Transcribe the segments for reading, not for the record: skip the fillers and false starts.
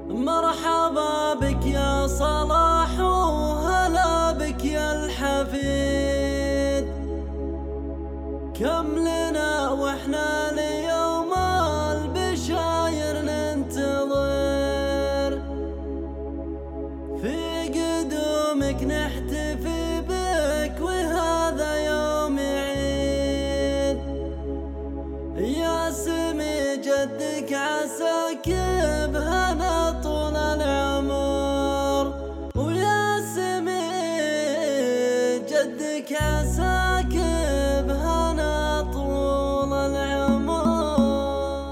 مرحبا بك يا صلاح وهلا بك يا الحفيد. كم لنا واحنا ليوم البشاير ننتظر، في قدومك نحتفي بك وهذا يوم عيد. يا سمي جدك عساك بهنا طول العمر، ويا سمي جدك عساك بهنا طول العمر.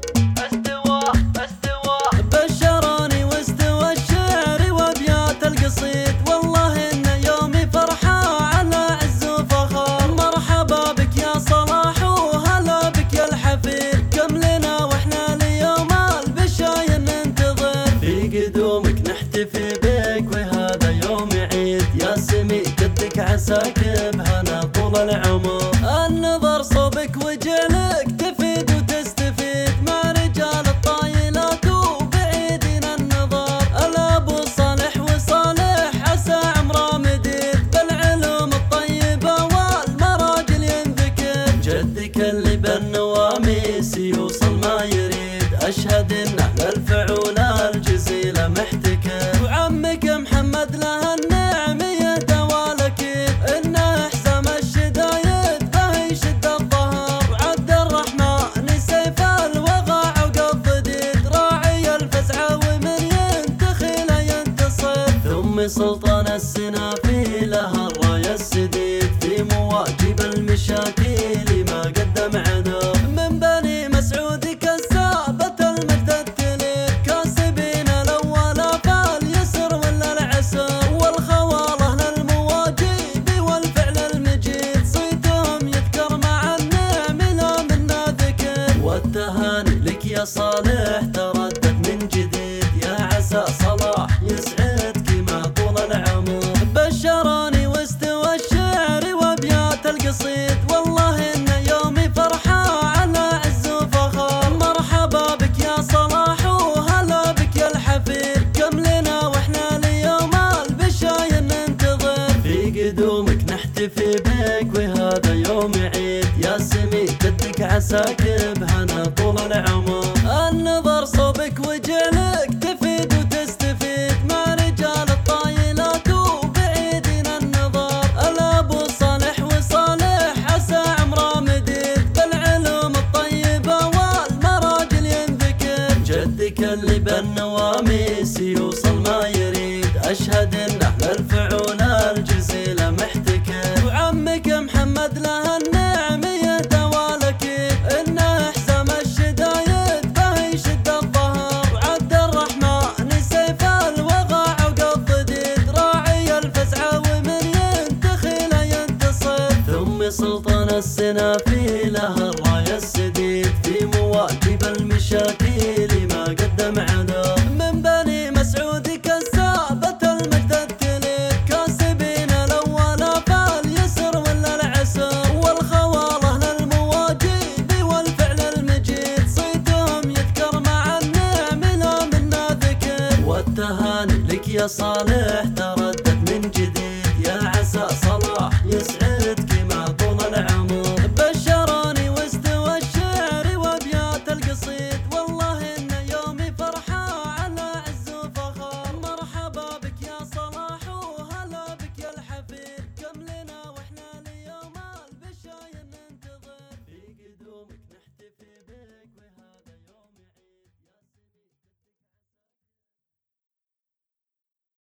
استوى بشروني واستوى الشعر وابيات القصيد، والله ان يومي فرحة على عز وفخر. مرحبا بك يا صلاح وهلا بك يا الحفيد. كم لنا واحنا ليوم البشاير ننتظر، في قدومك نحتفي بك وهذا يوم عيد. يا سمي جدك عساك بهنا طول العمر. النظر صوبك وجعلك تفيد وتستفيد مع رجال الطايلات وبعيدين النظر. الابو صالح وصالح عسى عمره مديد، بالعلوم الطيبه والمراجل ينذكر. جدك اللي بالنواميس يوصل ما يريد، اشهد انه للفعول الجزيله محتكر. وعمك محمد له النعم يهدى والاكيد، انه حزام الشدايد به يشد الظهر. وعبد الرحمن سيف الوغى عقب ضديد، راعي الفزعه ومن ينتخل ينتصر. ثم سلطان السنافي له الرايه السديد، في مواجب المشاكل ما قدم عدو. من بني مسعود كسابة المجد التليد، كاسبين الاول فاليسر ولا العسر. والخواله للمواجب والفعل المجيد، صيتهم يذكر مع النعم لا منا ذكر. والتهاني لك يا صالح تردد من جديد، يا عسى صلاح يسعدك ما طول العمر. بشروني واستوى الشعر وابيات القصيد، والله ان يومي فرحة على عز وفخر. مرحبا بك يا صلاح وهلا بك يا الحفيد. كم لنا واحنا ليوم البشاير ننتظر، في قدومك نحتفي بك وهذا يوم عيد. يا سمي جدك عساك بهنا طول العمر. النظر صوبك وجعلك تفيد وتستفيد مع رجال الطايلات وبعيدين النظر. الابو صالح وصالح عسى عمره مديد، بالعلوم الطيبه والمراجل ينذكر. جدك اللي بالنواميس يوصل ما يريد، اشهد انه للفعول الجزيله محتكر. وعمك محمد له النعم يهدى والاكيد، انه حزام الشدايد به يشد الظهر. وعبد الرحمن سيف الوغى عقب ضديد، راعي الفزعه ومن ينتخل ينتصر. ثم سلطان السنافي له الرايه السديد، في مواجب المشاكل ما قدم عدو. من بني مسعود كسابة المجد التليد، كاسبين الاول فاليسر ولا العسر. والخواله للمواجب والفعل المجيد، صيتهم يذكر مع النعم لا منا ذكر. والتهاني لك يا صالح